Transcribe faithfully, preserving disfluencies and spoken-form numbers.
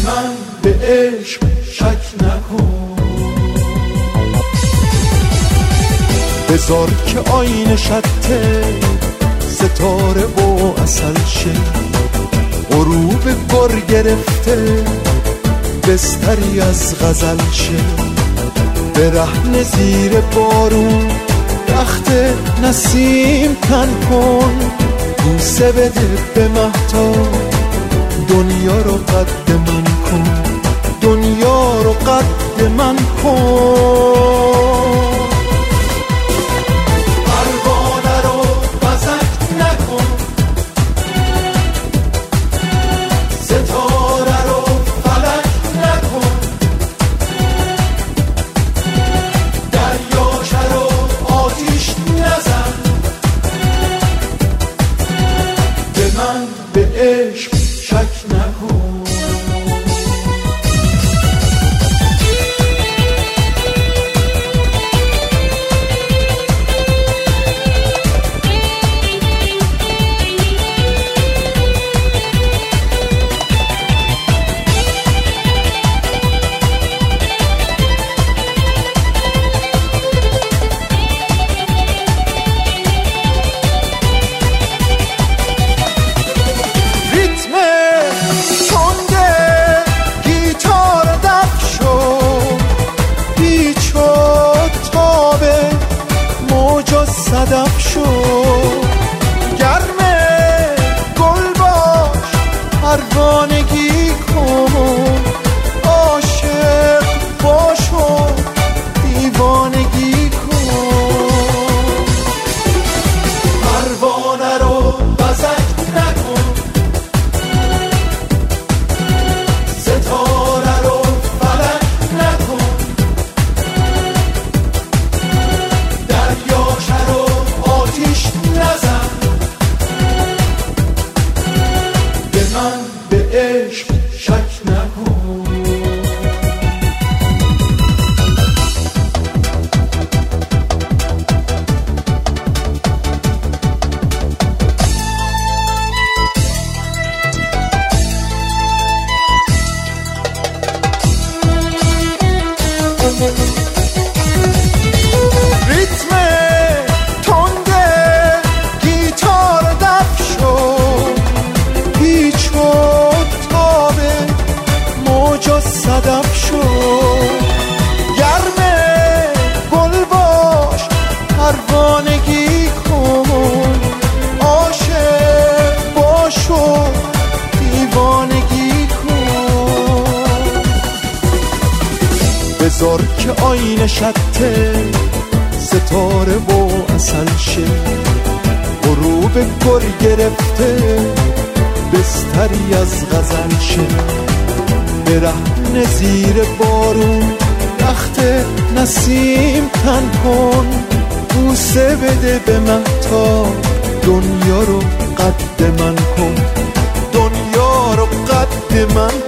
من به عشق شک نکن. بذار که آینه شته ستاره و عسل شه، غروب گر گرفته بستری از غزل شه. برهنه زیر بارون رخت نسیم تن کن، بوسه بده به مهتاب دنیا رو قد من کن، دنیا رو قد من کن. پروانه رو بزک نکن، ستاره رو فلک نکن، دریاچه رو آتیش نزن. به من به عشق شک نکن. صدف شو گرم گل باش، پروانگی کن، عاشق باش و دیوانگی کن. پروانه رو بزک نکن، ستاره رو فلک نکن، دریاچه رو آتیش نزن. به من به عشق شک نکن. ریتم صدف شو گرم گل باش، پروانگی کن، عاشق باش و دیوانگی کن. بذار که آینه شته ستاره و عسل شه، غروب گر گرفته بستری از غزل شه. برهنه زیر بارون رخت نسیم تن کن، بوسه بده به مهتاب دنیا رو قد من کن، دنیا رو قد من